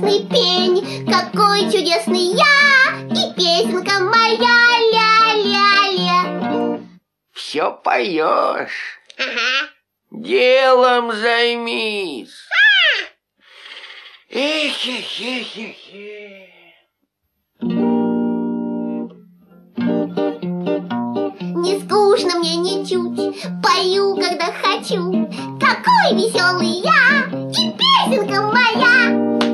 чудесный пень, какой чудесный я, и песенка моя ля-ля-ля. Все поешь. Ага. Делом займись. Эх-эх-эх-эх-эх. Не скучно мне ничуть, пою, когда хочу. Какой веселый я, и песенка моя.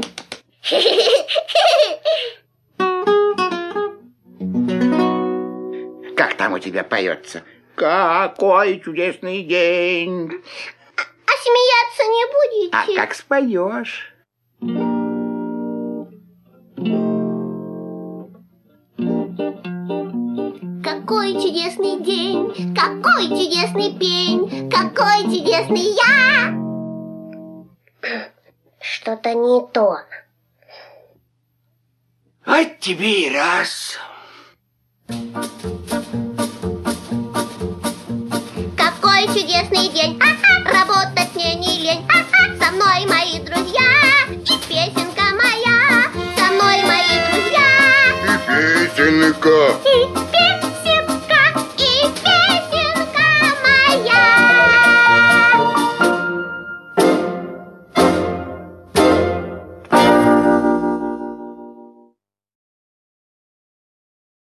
Как там у тебя поется? Какой чудесный день. А смеяться не будете? А как споешь? Какой чудесный день, какой чудесный пень, какой чудесный я. Что-то не то. Вот тебе и раз. Какой чудесный день, работать мне не лень. Со мной мои друзья, и песенка моя. Со мной мои друзья, И песенка. и песенка.